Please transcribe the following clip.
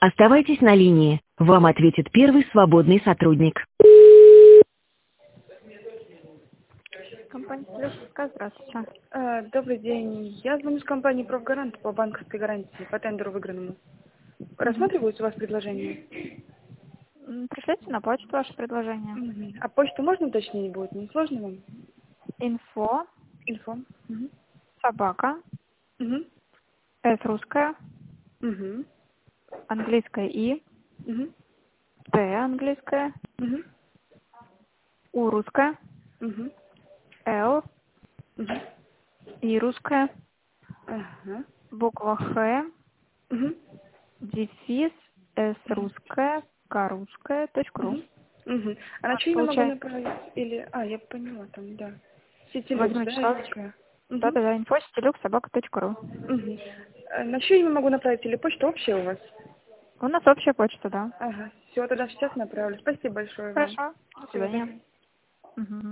Оставайтесь на линии. Вам ответит первый свободный сотрудник. Компания «Тележка», здравствуйте. Добрый день. Я звоню с компании «Профгарант» по банковской гарантии, по тендеру выигранному. Рассматриваются у вас предложения? Пришлите на почту ваше предложение. А почту можно уточнить будет? Не сложно вам? Инфо, Инфо. собака, Угу. С русская, Угу. английская И, Угу. Т английская, Угу. У русская, Угу. Л, Угу. И русская, Ага. буква Х, Угу. дефис, С русская, К русская, .ру. Угу. А на чье имя могу направить? Или... я поняла там, да. Сетилюкс, Владимир да, Вячеславович. есть такая? Угу. Да, инфо, собака.ру. Угу. На чье имя могу направить? Или почта общая у вас? У нас общая почта, да. Ага. Все, тогда сейчас направлю. Спасибо большое вам. Хорошо. До Всего свидания. доброго. Мгм.